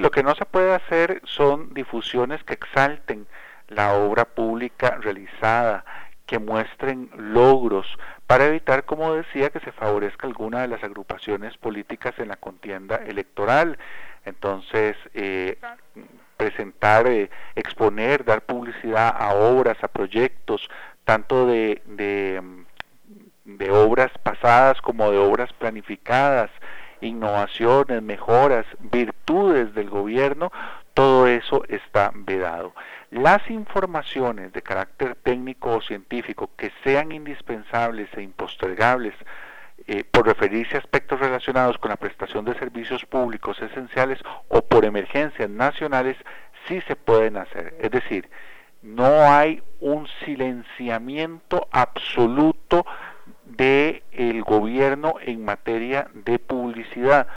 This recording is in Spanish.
lo que no se puede hacer son difusiones que exalten la obra pública realizada, que muestren logros, para evitar, como decía, que se favorezca alguna de las agrupaciones políticas en la contienda electoral. Entonces, presentar, exponer, dar publicidad a obras, a proyectos, tanto de obras pasadas como de obras planificadas, innovaciones, mejoras, virtudes del gobierno, todo eso está vedado. Las informaciones de carácter técnico o científico que sean indispensables e impostergables por referirse a aspectos relacionados con la prestación de servicios públicos esenciales o por emergencias nacionales, sí se pueden hacer. Es decir, no hay un silenciamiento absoluto del gobierno en materia de publicidad.